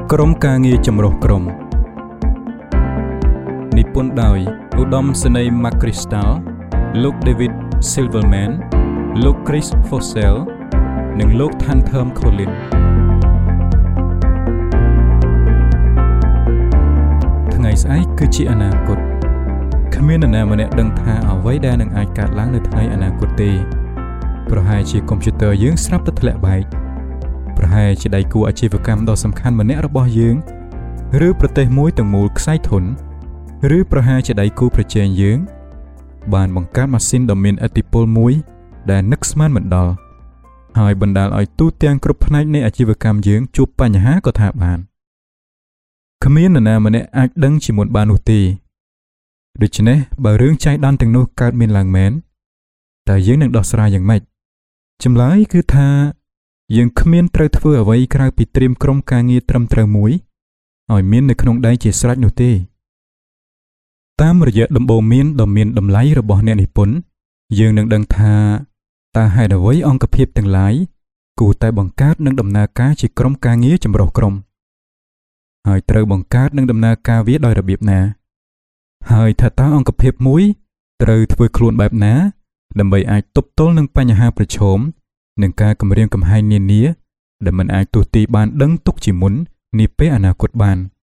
ក្រុមការងារចម្រុះក្រុមនិពន្ធដោយឧត្តមសេនីយ៍ Mark Crystal លោក David Silverman លោក Chris Fossell និងលោក Thantham Collins ថ្ងៃស្អែកគឺជាអនាគតគ្មាននរណាម្នាក់ដឹងថាអ្វីដែលនឹងអាចកើតឡើងនៅថ្ងៃអនាគតទេប្រហែលជាកុំព្យូទ័រយើងស្រាប់តែធ្លាក់បែកប្រហែលជាដៃគូអាជីវកម្មដ៏សំខាន់ម្នាក់របស់យើងឬប្រទេសមួយទាំងមូលខ្សែធនឬប្រហែលជាដៃគូប្រជែងយើងបានបង្កើតម៉ាស៊ីនដ៏មានឥទ្ធិពលមួយដែលនឹកស្មានមិនដល់ហើយបណ្ដាលឲ្យទូទាំងគ្រប់ផ្នែកនៃអាជីវកម្មយើងជួបបញ្ហាក៏ថាបានគ្មាននរណាម្នាក់អាចដឹងជាមុនបាននោះទេដូច្នេះបើរឿងចៃដន្យទាំងនោះកើតមានឡើងមែនតើយើងនឹងដោះស្រាយយ៉ាងម៉េចចម្លើយគឺថាយើងគ្មានត្រូវធ្វើអ្វីក្រៅពីត្រៀមក្រុមការងារត្រឹមត្រូវមួយឲ្យមាននៅក្នុងដៃជាស្រេចនោះទេតាមរយៈដំបូន្មានដ៏មានតម្លៃរបស់អ្នកនិពន្ធយើងនឹងដឹងថាតើហេតុអ្វីអង្គភាពទាំងឡាយគួរតែបង្កើតនិងដំណើរការជាក្រុមការងារចម្រុះក្រុមហើយត្រូវបង្កើតនិងដំណើរការវាដោយរបៀបណាហើយថាតើអង្គភាពមួយត្រូវធ្វើខ្លួនបែបណាដើម្បីអាចទប់ទល់នឹងបញ្ហាប្រឈមនិងការគំរាមកំហែងនានាដែលមិនអាចទស្សន៍ទាយបានដឹងទុកជាមុននាពេលអនាគតបាន